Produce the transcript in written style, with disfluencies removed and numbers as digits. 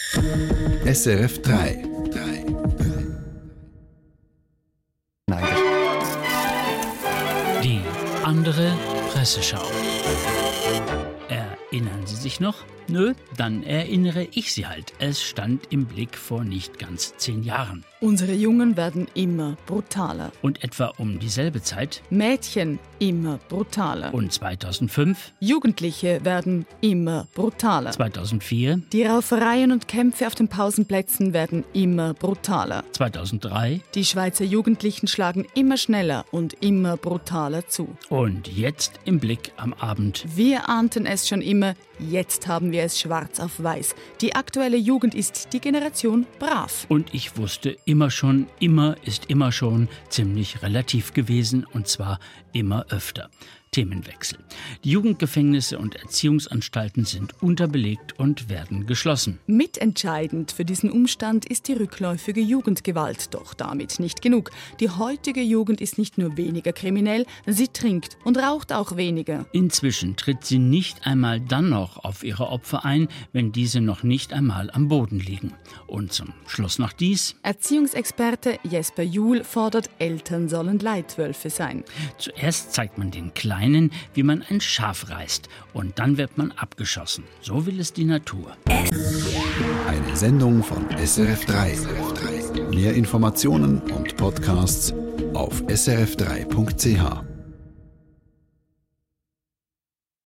SRF 3. Die andere Presseschau. Erinnern Sie sich noch? Nö, dann erinnere ich Sie halt. Es stand im Blick vor nicht ganz 10 Jahren. Unsere Jungen werden immer brutaler. Und etwa um dieselbe Zeit, Mädchen immer brutaler. und 2005, Jugendliche werden immer brutaler. 2004, Die Raufereien und Kämpfe auf den Pausenplätzen werden immer brutaler. 2003 Die Schweizer Jugendlichen schlagen immer schneller und immer brutaler zu. und jetzt im Blick am Abend. Wir ahnten es schon immer, jetzt haben wir es schwarz auf weiß. Die aktuelle Jugend ist die Generation brav. Und ich wusste immer schon, immer ist immer schon ziemlich relativ gewesen, und zwar immer öfter. Themenwechsel. Die Jugendgefängnisse und Erziehungsanstalten sind unterbelegt und werden geschlossen. Mitentscheidend für diesen Umstand ist die rückläufige Jugendgewalt. Doch damit nicht genug. Die heutige Jugend ist nicht nur weniger kriminell, sie trinkt und raucht auch weniger. Inzwischen tritt sie nicht einmal dann noch auf ihre Opfer ein, wenn diese noch nicht einmal am Boden liegen. Und zum Schluss noch dies. Erziehungsexperte Jesper Juhl fordert, Eltern sollen Leitwölfe sein. Zuerst zeigt man den Kleinen, wie man ein Schaf reißt, und dann wird man abgeschossen. So will es die Natur. Eine Sendung von SRF 3. Mehr Informationen und Podcasts auf srf3.ch.